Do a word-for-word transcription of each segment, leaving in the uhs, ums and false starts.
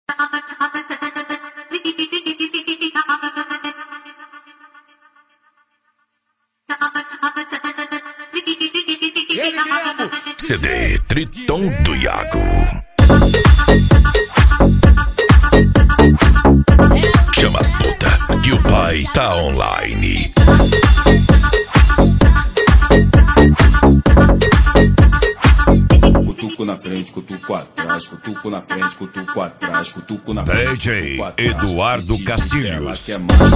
C D Triton do Iago. Chama as puta que o pai tá online. Cutuco na frente, cutuco atrás, cutuco na frente, cutuco atrás, cutuco na frente. D J Eduardo Castilhos.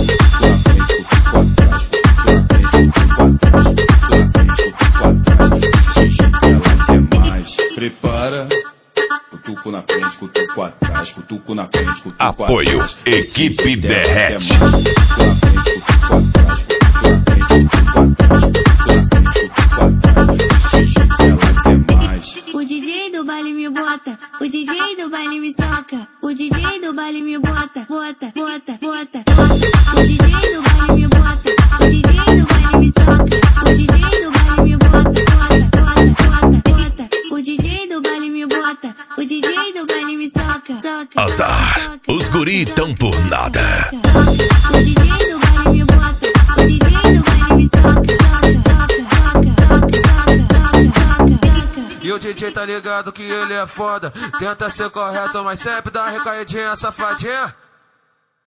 Prepara. Cutuco na frente, cutuco atrás, cutuco na frente, cutuco Apoio atrás. Equipe Derrete. O D J do baile me bota, o D J do baile me soca, o D J do baile me bota, bota, bota, bota. O D J do baile me bota, o D J do baile me soca, o D J do baile me bota, bota, bota, bota, bota. O D J do baile me bota, o D J do baile me soca, soca. Azar, os guri tão por nada. O D J do baile me bota, o D J do baile me soca, soca, soca, soca, soca, soca. E o D J tá ligado que ele é foda. Tenta ser correto, mas sempre dá uma recaidinha, safadinha.